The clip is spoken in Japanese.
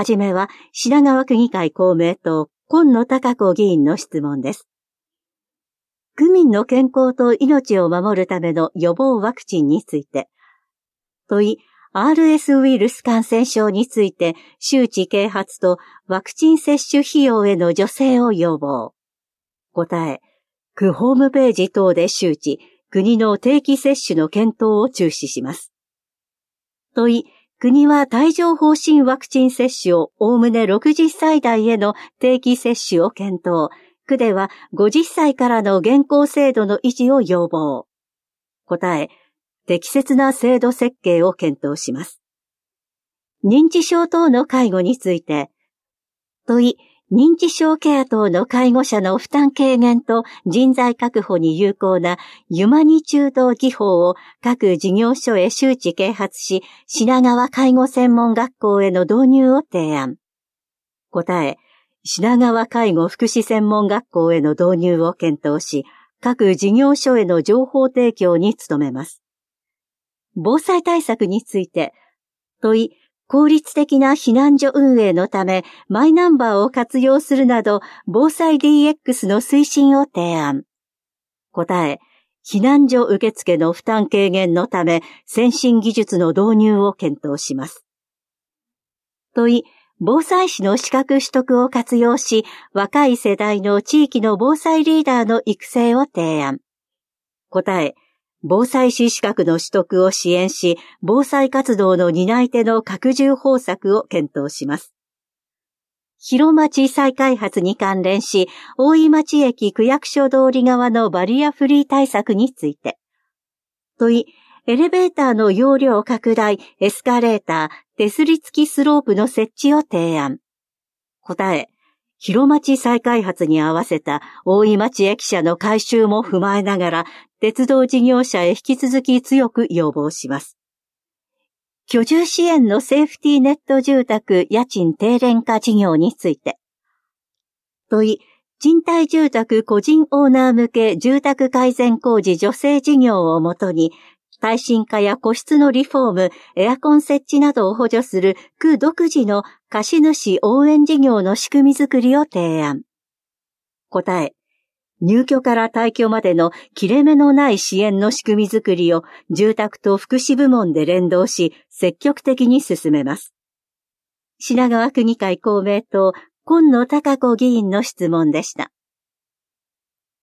はじめは品川区議会公明党、今野貴子議員の質問です。区民の健康と命を守るための予防ワクチンについて、問い、RS ウイルス感染症について周知啓発とワクチン接種費用への助成を要望。答え、区ホームページ等で周知、国の定期接種の検討を注視します。問い、国は帯状疱疹ワクチン接種をおおむね60歳代への定期接種を検討。区では50歳からの現行制度の維持を要望。答え、適切な制度設計を検討します。認知症等の介護について、問い、認知症ケア等の介護者の負担軽減と人材確保に有効なユマニチュード技法を各事業所へ周知啓発し、品川介護専門学校への導入を提案。答え、品川介護福祉専門学校への導入を検討し、各事業所への情報提供に努めます。防災対策について、問い、効率的な避難所運営のため、マイナンバーを活用するなど、防災 DX の推進を提案。答え、避難所受付の負担軽減のため、先進技術の導入を検討します。問い、防災士の資格取得を活用し、若い世代の地域の防災リーダーの育成を提案。答え、防災士資格の取得を支援し、防災活動の担い手の拡充方策を検討します。広町再開発に関連し、大井町駅区役所通り側のバリアフリー対策について。問い、エレベーターの容量拡大、エスカレーター、手すり付きスロープの設置を提案。答え、広町再開発に合わせた大井町駅舎の改修も踏まえながら、鉄道事業者へ引き続き強く要望します。居住支援のセーフティーネット住宅家賃低廉化事業について。問い、賃貸住宅個人オーナー向け住宅改善工事助成事業をもとに、耐震化や個室のリフォーム、エアコン設置などを補助する区独自の貸主応援事業の仕組みづくりを提案。答え、入居から退去までの切れ目のない支援の仕組みづくりを住宅と福祉部門で連動し、積極的に進めます。品川区議会公明党、今野貴子議員の質問でした。